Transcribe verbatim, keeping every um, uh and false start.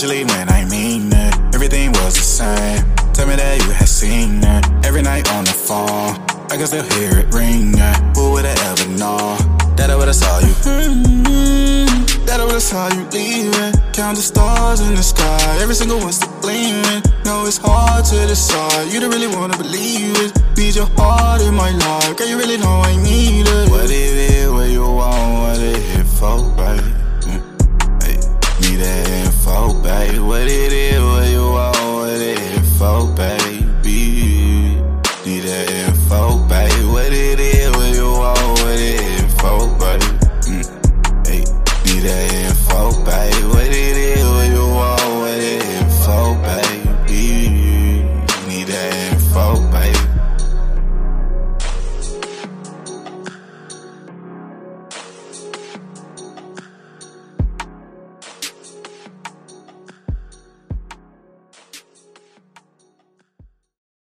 especially when I mean it. Everything was the same. Tell me that you had seen it. Every night on the phone, I can still hear it ring. Who would've ever known that I would've saw you? Mm-hmm. That I would've saw you leaving. Count the stars in the sky, every single one's still gleaming. No, it's hard to decide. You don't really wanna believe it. Need your heart in my life, girl. You really know I need it. What it is, what you want, what it is for, babe? Hey, need that info, babe. What it is.